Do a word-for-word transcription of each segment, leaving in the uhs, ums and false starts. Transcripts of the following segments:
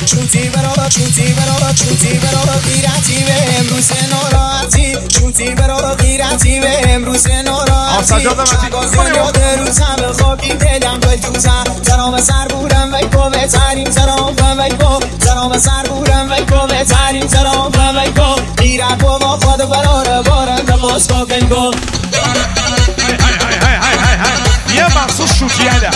چونتی برا چونتی برا چونتی برا غیرتی به امروز ناراحتی چونتی برا غیرتی به امروز ناراحتی چگاز دنیا دروزم به خاکی دلم گل دوزم زرام سر بودم وی کو بهترین زرام وی کو زرام سر بودم وی کو بهترین زرام وی کو غیرت بابا خود براره بارم به باسکا بنگو یه مخصوص شوتیه ده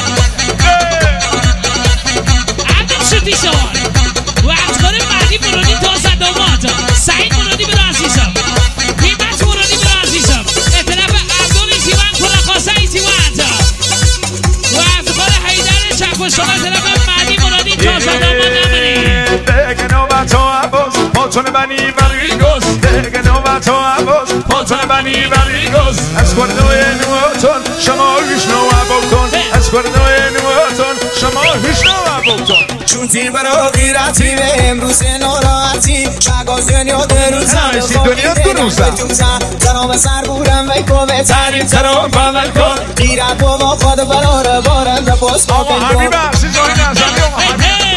عدم شوتی سوال و از کار مردی مرادی تا صدامات سعید مرادی برا عزیزم قیمت مرادی برا عزیزم اطلاف عبدال سیوان کلخواسته سیوان و از کار حیدر چکوشان اطلاف مردی مرادی تا صدامات نمانی دیگه نوبت و عباس پاتون بنی بریگوز دیگه نوبت و عباس پاتون بنی بریگوز از کردوی نواتون شما هیچ نو عباکن از کردوی نواتون شما هیچ نو عباکن چونتی برا غیرتی به امروز ناراحتی چگاز دنیا دروزم به خاکی دلم بجوزم زرام سر بودم وی کو بهترین زرام فول کن غیرت بابا خود براره بارم به باسکا آقا همین بخشی جایی نزدی آقا همین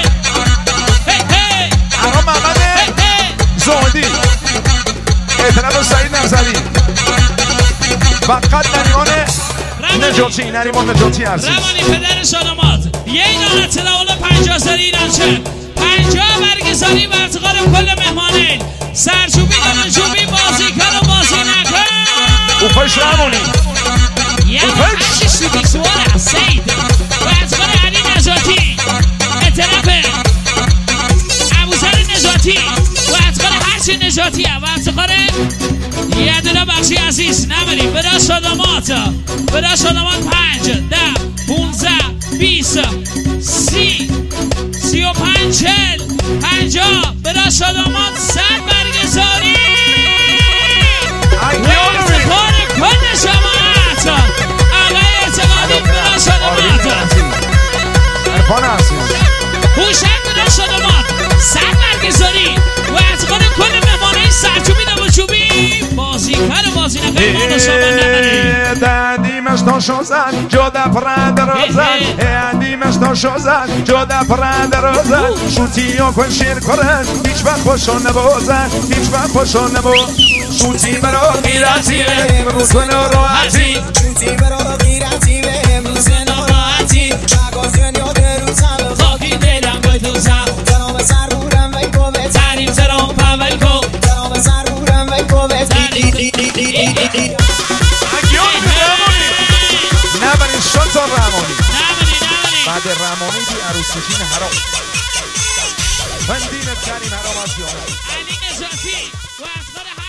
آقا محمد زهدی اعتراف سعید نزدی فقط نریمان نجاتی نریمان نجاتی عزیز روانی پدر شادمات یه اینا تلاول پنجاه سری ایران شد پنجاه برگزاری و ارتقال کل مهمانین سرچوبی دانشوبی بازی کن و بازی نکن او پش روانی یه هشت شدی سوال سید و ارتقال علی نجاتی اعتراف ابوذر نجاتی و ارتقال هرچی نجاتی و ارتقال یه دونه بخشی عزیز نبریم برای شادمات برای شادمات پنج ده پونزه بیست سی سی و پنج چل پنجاه برای شادمات صد برگزاری و افتخار کل جماعت آقای اعتقادی برای شادمات ارفان عزیز هوشنگ برای شادمات صد برگزاری و اعتقاد کل مهمانه سرچوبی نباچوبی بازی کار بازی نکنی مانا شما نبری دندیمش تا شوزن جدا پرند روزن دندیمش تا شوزن جدا پرند روزن شوتی ها کن شیر کرن هیچ وقت خوشون نبوزن هیچ وقت خوشون نبوزن شوتی برا غیرتی به امروز ناراحتی شوتی برا غیرتی به امروز ناراحتی چگاز دنیا دروزم به خاکی دلم گل دوزم زرام سر بودم وی کو بهترین زرام فول کن زرام سر بودم وی کو بهترین نبرین شد رمانی نبری نبری بعد رمانی دی عروسشین حرام من دینت کریم حرام از یانه علی نجاتی و از